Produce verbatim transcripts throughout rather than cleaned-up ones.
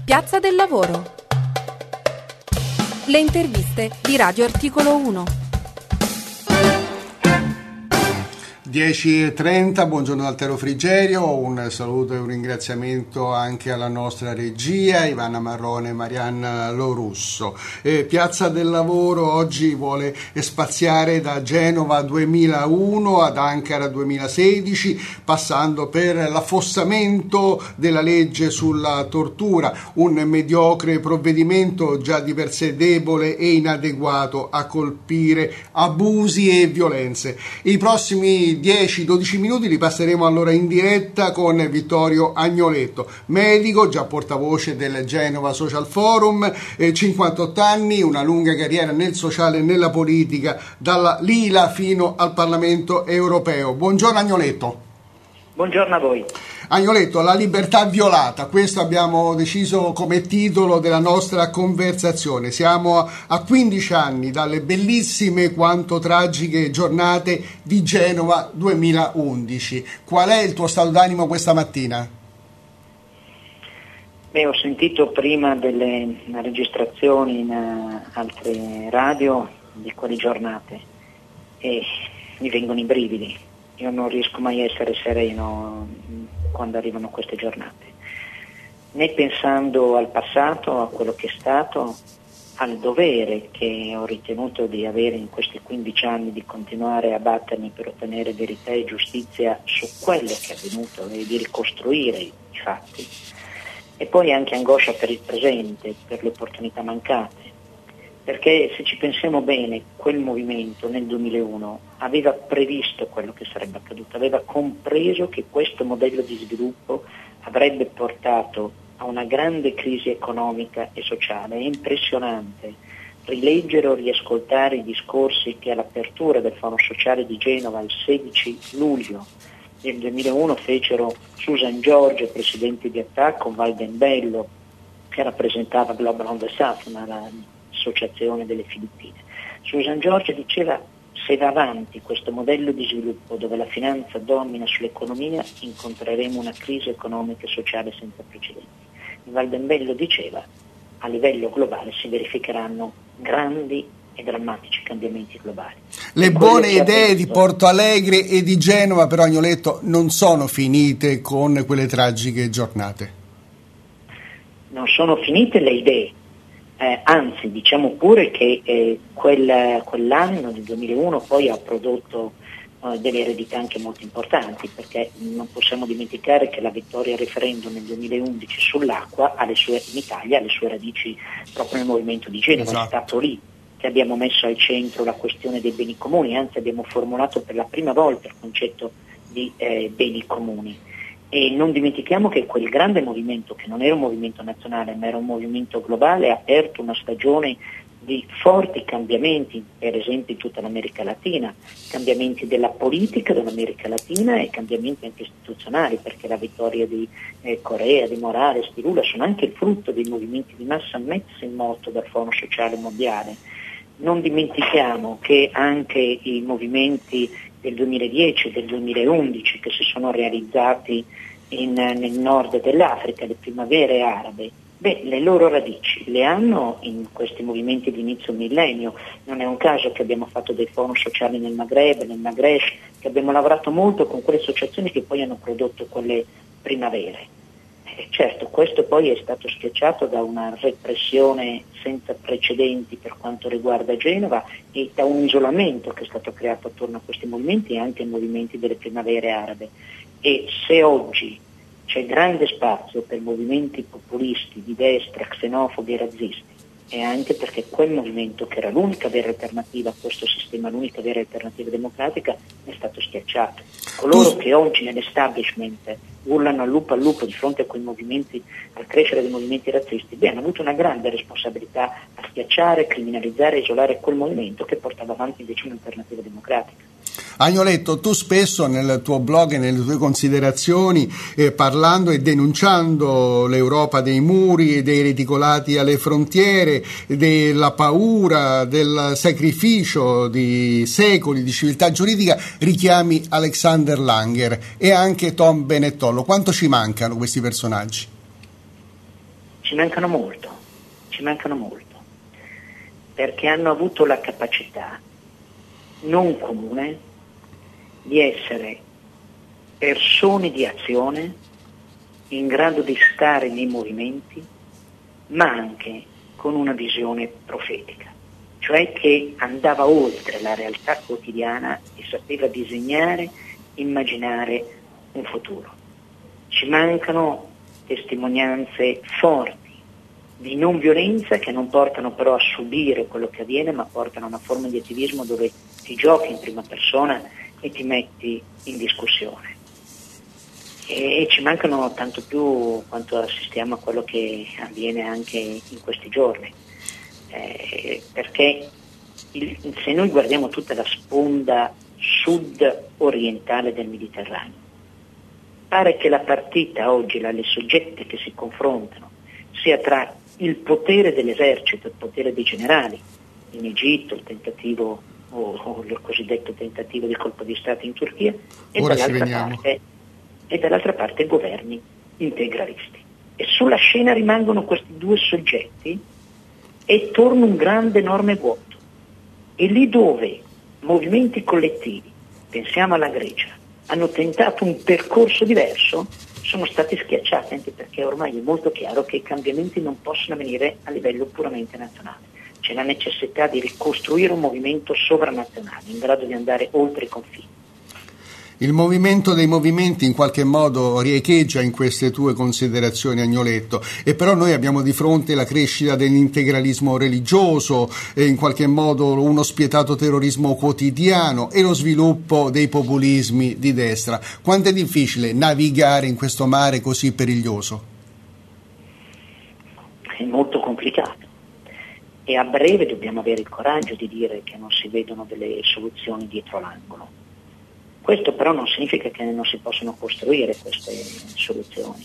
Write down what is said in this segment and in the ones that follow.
Piazza del Lavoro. Le interviste di Radio Articolo uno. dieci e trenta, buongiorno da Altero Frigerio, un saluto e un ringraziamento anche alla nostra regia, Ivana Marrone e Marianna Lorusso. Eh, Piazza del Lavoro oggi vuole spaziare da Genova duemilauno ad Ankara duemilasedici, passando per l'affossamento della legge sulla tortura, un mediocre provvedimento già di per sé debole e inadeguato a colpire abusi e violenze. I prossimi dieci dodici minuti li passeremo allora in diretta con Vittorio Agnoletto, medico, già portavoce del Genova Social Forum, eh, cinquantotto anni, una lunga carriera nel sociale e nella politica, dalla Lila fino al Parlamento europeo. Buongiorno Agnoletto. Buongiorno a voi. Agnoletto, la libertà violata, questo abbiamo deciso come titolo della nostra conversazione. Siamo a quindici anni dalle bellissime quanto tragiche giornate di Genova duemilaundici. Qual è il tuo stato d'animo questa mattina? Beh, ho sentito prima delle registrazioni in uh, altre radio di quelle giornate e mi vengono i brividi. Io non riesco mai a essere sereno quando arrivano queste giornate, né pensando al passato, a quello che è stato, al dovere che ho ritenuto di avere in questi quindici anni di continuare a battermi per ottenere verità e giustizia su quello che è avvenuto e di ricostruire i fatti, e poi anche angoscia per il presente, per le opportunità mancate. Perché se ci pensiamo bene, quel movimento nel duemilauno aveva previsto quello che sarebbe accaduto, aveva compreso che questo modello di sviluppo avrebbe portato a una grande crisi economica e sociale. È impressionante rileggere o riascoltare i discorsi che all'apertura del Forum Sociale di Genova il sedici luglio del duemilauno fecero Susan George, presidente di Attacco, Valdenbello, che rappresentava Global on the South, una associazione delle Filippine. Susan George diceva: se va avanti questo modello di sviluppo dove la finanza domina sull'economia, incontreremo una crisi economica e sociale senza precedenti. Valdenbello diceva: a livello globale si verificheranno grandi e drammatici cambiamenti globali. Le buone idee di Porto Alegre e di Genova, però, Agnoletto, non sono finite con quelle tragiche giornate. Non sono finite le idee. Eh, anzi, diciamo pure che eh, quel, quell'anno del duemilauno poi ha prodotto eh, delle eredità anche molto importanti, perché non possiamo dimenticare che la vittoria al referendum nel duemilaundici sull'acqua ha le sue, in Italia ha le sue radici proprio nel movimento di Genova. Esatto. È stato lì che abbiamo messo al centro la questione dei beni comuni, anzi abbiamo formulato per la prima volta il concetto di eh, beni comuni. E non dimentichiamo che quel grande movimento, che non era un movimento nazionale ma era un movimento globale, ha aperto una stagione di forti cambiamenti, per esempio in tutta l'America Latina, cambiamenti della politica dell'America Latina e cambiamenti anche istituzionali, perché la vittoria di eh, Corea, di Morales, di Lula sono anche il frutto dei movimenti di massa messi in moto dal Forum Sociale Mondiale. Non dimentichiamo che anche i movimenti del duemiladieci e del duemilaundici che si sono realizzati in, nel nord dell'Africa, le primavere arabe, beh, le loro radici le hanno in questi movimenti di inizio millennio. Non è un caso che abbiamo fatto dei forum sociali nel Maghreb, nel Maghreb, che abbiamo lavorato molto con quelle associazioni che poi hanno prodotto quelle primavere. Eh, certo, questo poi è stato schiacciato da una repressione senza precedenti per quanto riguarda Genova e da un isolamento che è stato creato attorno a questi movimenti e anche ai movimenti delle primavere arabe. E se oggi c'è grande spazio per movimenti populisti di destra, xenofobi e razzisti, è anche perché quel movimento, che era l'unica vera alternativa a questo sistema, l'unica vera alternativa democratica, è stato schiacciato. Coloro che oggi nell'establishment urlano al lupo al lupo di fronte a quei movimenti, al crescere dei movimenti razzisti, beh, hanno avuto una grande responsabilità a schiacciare, criminalizzare e isolare quel movimento che portava avanti invece un'alternativa democratica. Agnoletto, tu spesso nel tuo blog e nelle tue considerazioni, eh, parlando e denunciando l'Europa dei muri e dei reticolati alle frontiere, della paura, del sacrificio di secoli di civiltà giuridica, richiami Alexander Langer e anche Tom Benettolo. Quanto ci mancano questi personaggi? ci mancano molto, ci mancano molto, perché hanno avuto la capacità non comune di essere persone di azione in grado di stare nei movimenti, ma anche con una visione profetica, cioè che andava oltre la realtà quotidiana e sapeva disegnare, immaginare un futuro. Ci mancano testimonianze forti di non violenza che non portano però a subire quello che avviene, ma portano a una forma di attivismo dove ti giochi in prima persona e ti metti in discussione. E ci mancano tanto più quanto assistiamo a quello che avviene anche in questi giorni, eh, perché il, se noi guardiamo tutta la sponda sud-orientale del Mediterraneo, pare che la partita oggi, le soggette che si confrontano, sia tra il potere dell'esercito, il potere dei generali, in Egitto il tentativo o, o il cosiddetto tentativo di colpo di Stato in Turchia, e Ora dall'altra parte e dall'altra parte governi integralisti. E sulla scena rimangono questi due soggetti e torna un grande enorme vuoto. E lì dove movimenti collettivi, pensiamo alla Grecia, hanno tentato un percorso diverso, sono stati schiacciati, anche perché ormai è molto chiaro che i cambiamenti non possono avvenire a livello puramente nazionale. C'è la necessità di ricostruire un movimento sovranazionale in grado di andare oltre i confini. Il movimento dei movimenti in qualche modo riecheggia in queste tue considerazioni, Agnoletto, e però noi abbiamo di fronte la crescita dell'integralismo religioso, e in qualche modo uno spietato terrorismo quotidiano e lo sviluppo dei populismi di destra. Quanto è difficile navigare in questo mare così periglioso? È molto complicato e a breve dobbiamo avere il coraggio di dire che non si vedono delle soluzioni dietro l'angolo. Questo però non significa che non si possano costruire queste soluzioni,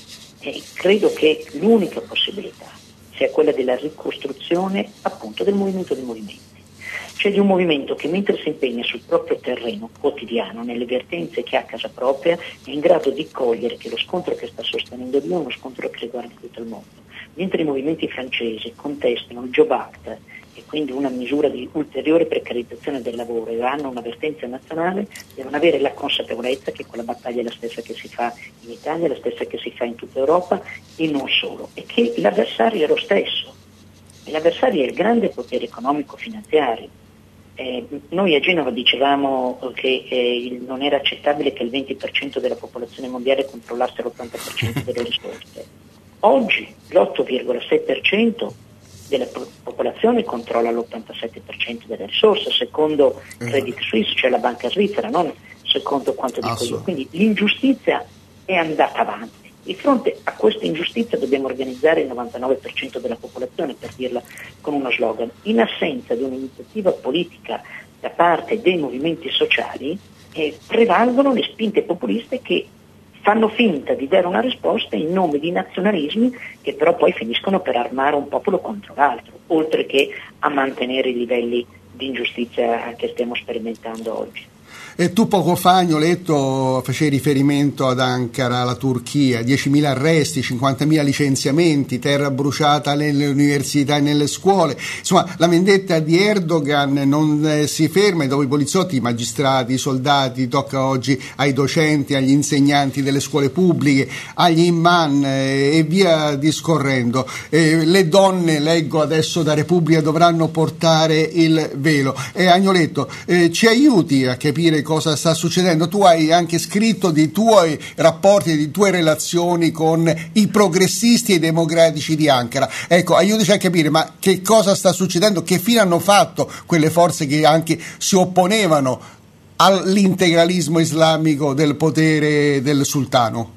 e credo che l'unica possibilità sia quella della ricostruzione appunto del movimento dei movimenti, cioè di un movimento che mentre si impegna sul proprio terreno quotidiano, nelle vertenze che ha a casa propria, è in grado di cogliere che lo scontro che sta sostenendo Dio è uno scontro che riguarda tutto il mondo. Mentre i movimenti francesi contestano il Job Act e quindi una misura di ulteriore precarizzazione del lavoro e hanno una vertenza nazionale, devono avere la consapevolezza che quella battaglia è la stessa che si fa in Italia, la stessa che si fa in tutta Europa e non solo, e che l'avversario è lo stesso. E l'avversario è il grande potere economico-finanziario. Eh, noi a Genova dicevamo che eh, il, non era accettabile che il venti per cento della popolazione mondiale controllasse l'ottanta per cento delle risorse. Oggi l'otto virgola sei per cento della popolazione controlla l'ottantasette per cento delle risorse, secondo Credit Suisse, cioè la banca svizzera, non secondo quanto dico io. Quindi l'ingiustizia è andata avanti. Di fronte a questa ingiustizia dobbiamo organizzare il novantanove per cento della popolazione, per dirla con uno slogan. In assenza di un'iniziativa politica da parte dei movimenti sociali, eh, prevalgono le spinte populiste che fanno finta di dare una risposta in nome di nazionalismi che però poi finiscono per armare un popolo contro l'altro, oltre che a mantenere i livelli di ingiustizia che stiamo sperimentando oggi. E tu poco fa, Agnoletto, facevi riferimento ad Ankara, alla Turchia, diecimila arresti, cinquantamila licenziamenti, terra bruciata nelle università e nelle scuole. Insomma, la vendetta di Erdogan non eh, si ferma, e dopo i poliziotti, i magistrati, i soldati, tocca oggi ai docenti, agli insegnanti delle scuole pubbliche, agli imam eh, e via discorrendo. Eh, le donne, leggo adesso da Repubblica, dovranno portare il velo. E Agnoletto, eh, ci aiuti a capire cosa sta succedendo? Tu hai anche scritto di tuoi rapporti, di tue relazioni con i progressisti e i democratici di Ankara. Ecco, aiutaci a capire, ma che cosa sta succedendo? Che fine hanno fatto quelle forze che anche si opponevano all'integralismo islamico del potere del sultano?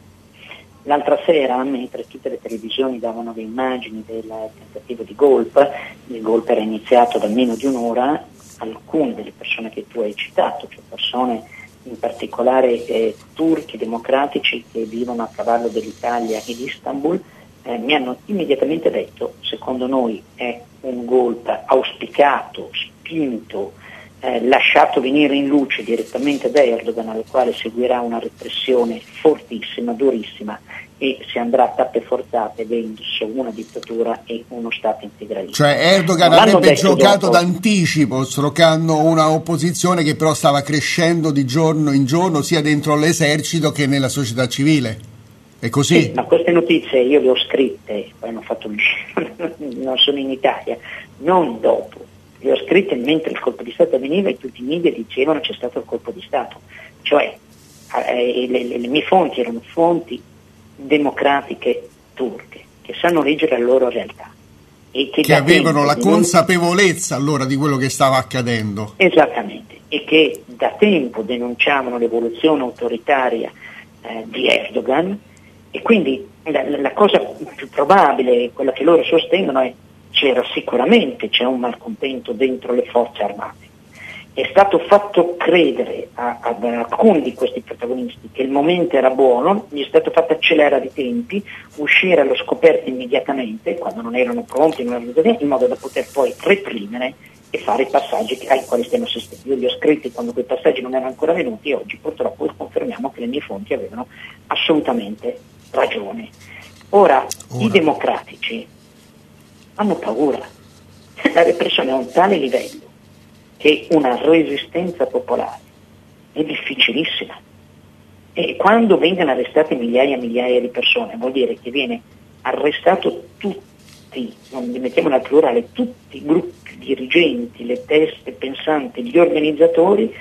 L'altra sera, mentre tutte le televisioni davano le immagini del tentativo di golpe, il golpe era iniziato da meno di un'ora, alcune delle persone che tu hai citato, cioè persone in particolare eh, turchi democratici che vivono a cavallo dell'Italia e di Istanbul, eh, mi hanno immediatamente detto: secondo noi è un golpe auspicato, spinto, eh, lasciato venire in luce direttamente da Erdogan, al quale seguirà una repressione fortissima, durissima, e si andrà a tappe forzate verso una dittatura e uno Stato integralista. Cioè Erdogan avrebbe giocato dopo. d'anticipo, stroccando una opposizione che però stava crescendo di giorno in giorno sia dentro l'esercito che nella società civile. È così? Sì, ma queste notizie io le ho scritte, poi hanno fatto il giro, non sono in Italia, non dopo. Le ho scritte mentre il colpo di Stato avveniva e tutti i media dicevano c'è stato il colpo di Stato. Cioè eh, le, le, le mie fonti erano fonti democratiche turche che sanno leggere la loro realtà e che, che avevano la non... consapevolezza allora di quello che stava accadendo. Esattamente, e che da tempo denunciavano l'evoluzione autoritaria eh, di Erdogan, e quindi la, la cosa più probabile, quella che loro sostengono, è c'era sicuramente c'è un malcontento dentro le forze armate. È stato fatto credere a, a, ad alcuni di questi protagonisti che il momento era buono, gli è stato fatto accelerare i tempi, uscire allo scoperto immediatamente, quando non erano pronti, non erano in modo da poter poi reprimere e fare i passaggi ai quali stiamo assistendo. Io li ho scritti quando quei passaggi non erano ancora venuti e oggi purtroppo confermiamo che le mie fonti avevano assolutamente ragione. Ora, Ora. i democratici hanno paura. La repressione è a un tale livello che una resistenza popolare è difficilissima, e quando vengono arrestate migliaia e migliaia di persone vuol dire che viene arrestato tutti, non li mettiamo nel plurale, tutti i gruppi dirigenti, le teste pensanti, gli organizzatori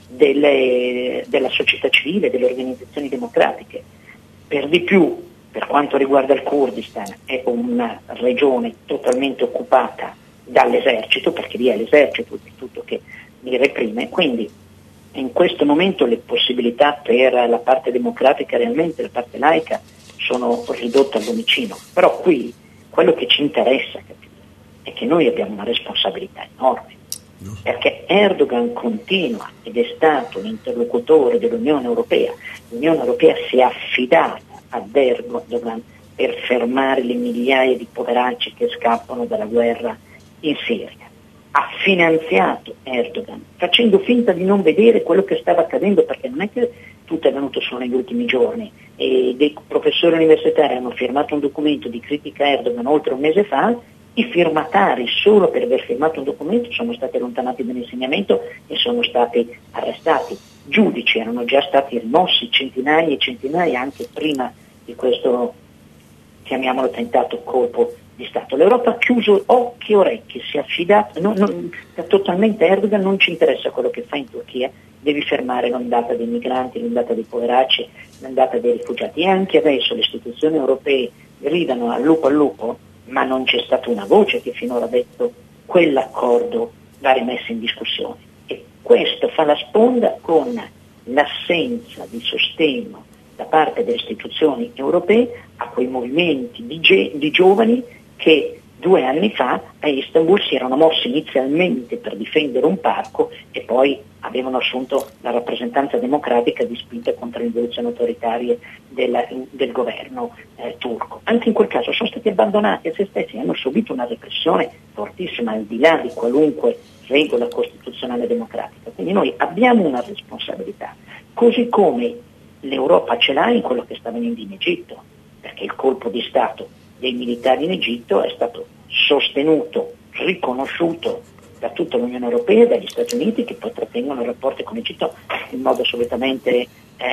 delle, della società civile, delle organizzazioni democratiche. Per di più, per quanto riguarda il Kurdistan, è una regione totalmente occupata dall'esercito, perché lì è l'esercito tutto che li reprime, quindi in questo momento le possibilità per la parte democratica, realmente la parte laica, sono ridotte al lumicino. Però qui quello che ci interessa capire è che noi abbiamo una responsabilità enorme, perché Erdogan continua ed è stato l'interlocutore dell'Unione Europea. L'Unione Europea si è affidata ad Erdogan per fermare le migliaia di poveracci che scappano dalla guerra in Siria. Ha finanziato Erdogan facendo finta di non vedere quello che stava accadendo, perché non è che tutto è venuto solo negli ultimi giorni, e dei professori universitari hanno firmato un documento di critica a Erdogan oltre un mese fa. I firmatari, solo per aver firmato un documento, sono stati allontanati dall'insegnamento e sono stati arrestati. Giudici erano già stati rimossi, centinaia e centinaia, anche prima di questo, chiamiamolo, tentato colpo di Stato. L'Europa ha chiuso occhi e orecchi, si è affidata non, non, totalmente a Erdogan. Non ci interessa quello che fa in Turchia, devi fermare l'ondata dei migranti, l'ondata dei poveracci, l'ondata dei rifugiati. E anche adesso le istituzioni europee gridano al lupo al lupo, ma non c'è stata una voce che finora ha detto quell'accordo va rimesso in discussione. E questo fa la sponda con l'assenza di sostegno da parte delle istituzioni europee a quei movimenti di, ge- di giovani che due anni fa a Istanbul si erano mossi inizialmente per difendere un parco e poi avevano assunto la rappresentanza democratica di spinte contro le rivoluzioni autoritarie del, del governo eh, turco. Anche in quel caso sono stati abbandonati a se stessi, hanno subito una repressione fortissima al di là di qualunque regola costituzionale democratica. Quindi noi abbiamo una responsabilità, così come l'Europa ce l'ha in quello che sta avvenendo in Egitto, perché il colpo di Stato dei militari in Egitto è stato sostenuto, riconosciuto da tutta l'Unione Europea e dagli Stati Uniti, che poi trattengono rapporti con l'Egitto in modo assolutamente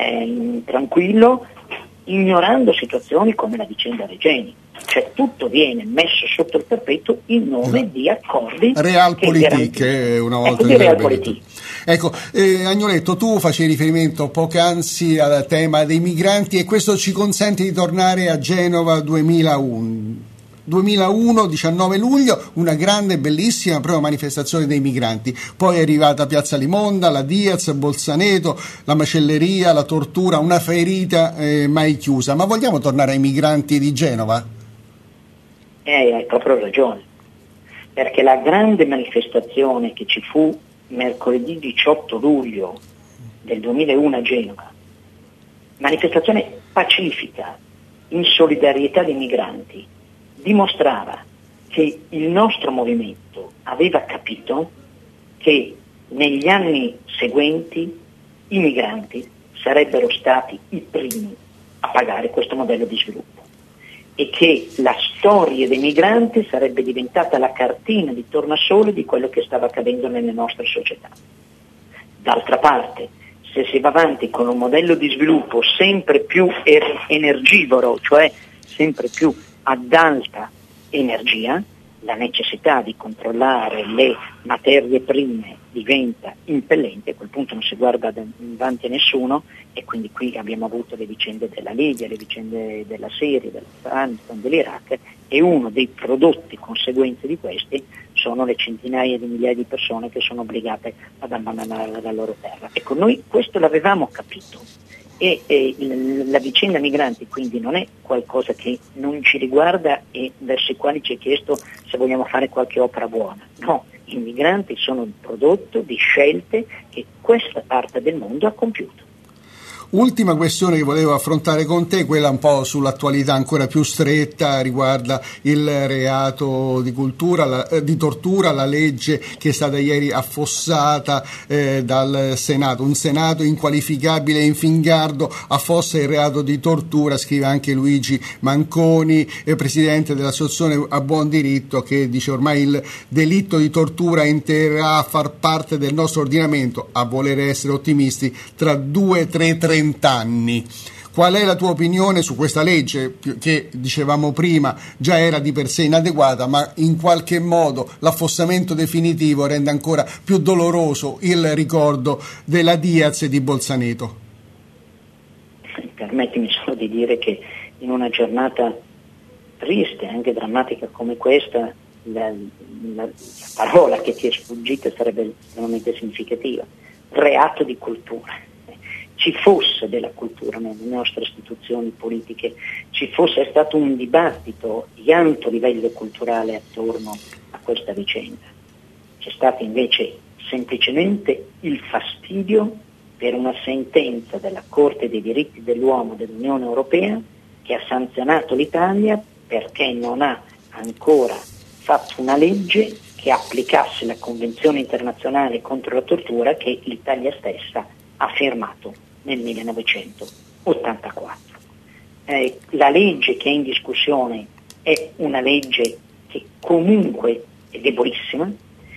eh, tranquillo, ignorando situazioni come la vicenda Regeni. Cioè tutto viene messo sotto il tappeto in nome no. di accordi realpolitik, eh, una volta ecco, di realpolitik. Ecco, eh, Agnoletto, tu facevi riferimento poc'anzi al tema dei migranti e questo ci consente di tornare a Genova duemilauno. duemilauno, diciannove luglio, una grande, bellissima prima manifestazione dei migranti. Poi è arrivata Piazza Limonda, la Diaz, Bolzaneto, la macelleria, la tortura, una ferita eh, mai chiusa. Ma vogliamo tornare ai migranti di Genova? Eh, hai proprio ragione, perché la grande manifestazione che ci fu mercoledì diciotto luglio del duemilauno a Genova, manifestazione pacifica, in solidarietà dei migranti, dimostrava che il nostro movimento aveva capito che negli anni seguenti i migranti sarebbero stati i primi a a pagare questo modello di sviluppo e che la storia dei migranti sarebbe diventata la cartina di tornasole di quello che stava accadendo nelle nostre società. D'altra parte, se si va avanti con un modello di sviluppo sempre più er- energivoro, cioè sempre più ad alta energia, la necessità di controllare le materie prime diventa impellente. A quel punto non si guarda davanti a nessuno, e quindi qui abbiamo avuto le vicende della Libia, le vicende della Siria, dell'Afghanistan, dell'Iraq, e uno dei prodotti conseguenze di questi sono le centinaia di migliaia di persone che sono obbligate ad abbandonare la loro terra. Ecco, noi questo l'avevamo capito. E, e la vicenda migranti quindi non è qualcosa che non ci riguarda e verso i quali ci è chiesto se vogliamo fare qualche opera buona. No, i migranti sono il prodotto di scelte che questa parte del mondo ha compiuto. Ultima questione che volevo affrontare con te, quella un po' sull'attualità ancora più stretta, riguarda il reato di, cultura, la, eh, di tortura, la legge che è stata ieri affossata eh, dal Senato. Un Senato inqualificabile e in fingardo affossa il reato di tortura, scrive anche Luigi Manconi, eh, presidente dell'Associazione A Buon Diritto, che dice ormai il delitto di tortura entrerà a far parte del nostro ordinamento, a voler essere ottimisti, tra due, tre, tre anni. Qual è la tua opinione su questa legge che, dicevamo prima, già era di per sé inadeguata, ma in qualche modo l'affossamento definitivo rende ancora più doloroso il ricordo della Diaz e di Bolzaneto? Permettimi solo di dire che in una giornata triste e anche drammatica come questa, la, la, la parola che ti è sfuggita sarebbe estremamente significativa: reato di cultura. Ci fosse della cultura nelle nostre istituzioni politiche, ci fosse stato un dibattito di alto livello culturale attorno a questa vicenda. C'è stato invece semplicemente il fastidio per una sentenza della Corte dei diritti dell'uomo dell'Unione Europea che ha sanzionato l'Italia perché non ha ancora fatto una legge che applicasse la Convenzione internazionale contro la tortura che l'Italia stessa ha firmato nel millenovecentottantaquattro. Eh, la legge che è in discussione è una legge che comunque è debolissima.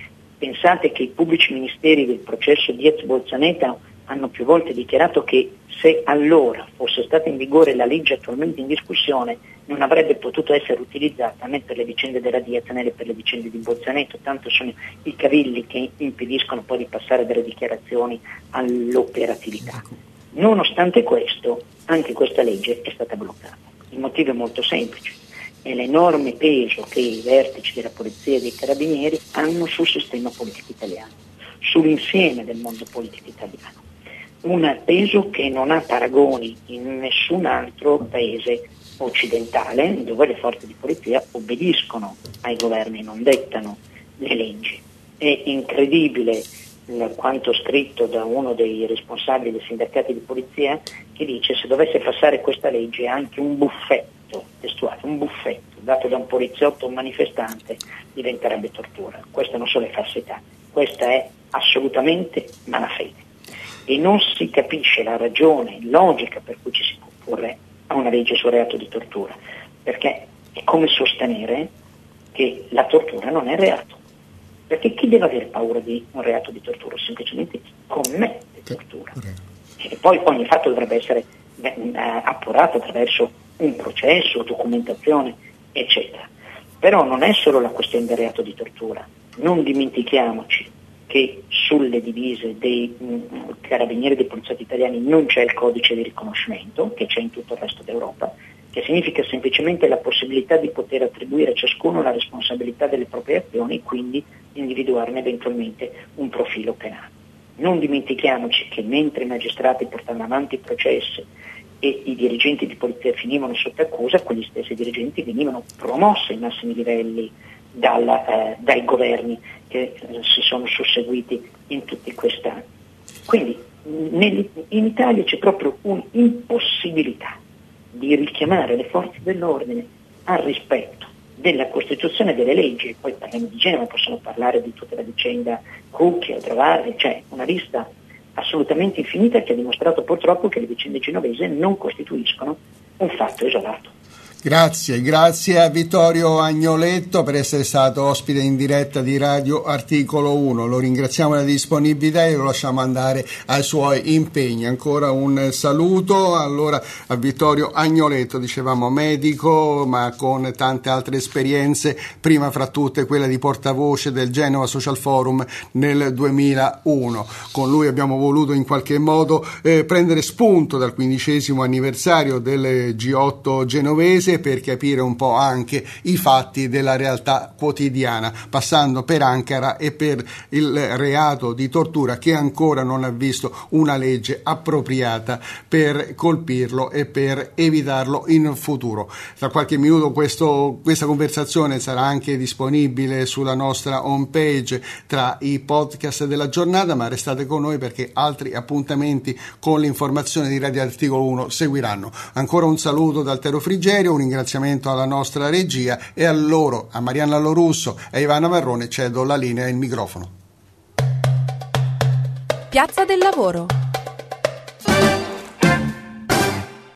Pensate che i pubblici ministeri del processo Diaz-Bolzaneto hanno più volte dichiarato che se allora fosse stata in vigore la legge attualmente in discussione non avrebbe potuto essere utilizzata né per le vicende della Diaz né per le vicende di Bolzaneto, tanto sono i cavilli che impediscono poi di passare dalle dichiarazioni all'operatività. Nonostante questo, anche questa legge è stata bloccata. Il motivo è molto semplice: è l'enorme peso che i vertici della polizia e dei carabinieri hanno sul sistema politico italiano, sull'insieme del mondo politico italiano. Un peso che non ha paragoni in nessun altro paese occidentale, dove le forze di polizia obbediscono ai governi, non dettano le leggi. È incredibile quanto scritto da uno dei responsabili dei sindacati di polizia, che dice: se dovesse passare questa legge anche un buffetto, testuale, un buffetto dato da un poliziotto o un manifestante diventerebbe tortura. Questa non solo è falsità, questa è assolutamente malafede. E non si capisce la ragione logica per cui ci si può opporre a una legge sul reato di tortura, perché è come sostenere che la tortura non è reato. Perché chi deve avere paura di un reato di tortura? Semplicemente chi commette tortura. E poi ogni fatto dovrebbe essere eh, appurato attraverso un processo, documentazione, eccetera. Però non è solo la questione del reato di tortura. Non dimentichiamoci che sulle divise dei mh, carabinieri e dei poliziotti italiani non c'è il codice di riconoscimento, che c'è in tutto il resto d'Europa, che significa semplicemente la possibilità di poter attribuire a ciascuno la responsabilità delle proprie azioni e quindi individuarne eventualmente un profilo penale. Non dimentichiamoci che mentre i magistrati portavano avanti i processi e i dirigenti di polizia finivano sotto accusa, quegli stessi dirigenti venivano promossi ai massimi livelli dalla, eh, dai governi che eh, si sono susseguiti in tutti questi anni. Quindi nel, in Italia c'è proprio un'impossibilità di richiamare le forze dell'ordine al rispetto della Costituzione e delle leggi. Poi parliamo di Genova, possiamo parlare di tutta la vicenda Cucchi, Trovare, cioè una lista assolutamente infinita che ha dimostrato purtroppo che le vicende genovesi non costituiscono un fatto isolato. Grazie, grazie a Vittorio Agnoletto per essere stato ospite in diretta di Radio Articolo uno. Lo ringraziamo della disponibilità e lo lasciamo andare ai suoi impegni. Ancora un saluto allora a Vittorio Agnoletto, dicevamo medico ma con tante altre esperienze, prima fra tutte quella di portavoce del Genova Social Forum nel duemilauno. Con lui abbiamo voluto in qualche modo eh, prendere spunto dal quindicesimo anniversario del G otto genovese per capire un po' anche i fatti della realtà quotidiana, passando per Ankara e per il reato di tortura che ancora non ha visto una legge appropriata per colpirlo e per evitarlo in futuro. Tra qualche minuto questo, questa conversazione sarà anche disponibile sulla nostra home page tra i podcast della giornata, ma restate con noi perché altri appuntamenti con l'informazione di Radio Articolo uno seguiranno. Ancora un saluto da Altero Frigerio, un ringraziamento alla nostra regia e a loro, a Marianna Lorusso e a Ivana Marrone cedo la linea e il microfono. Piazza del Lavoro.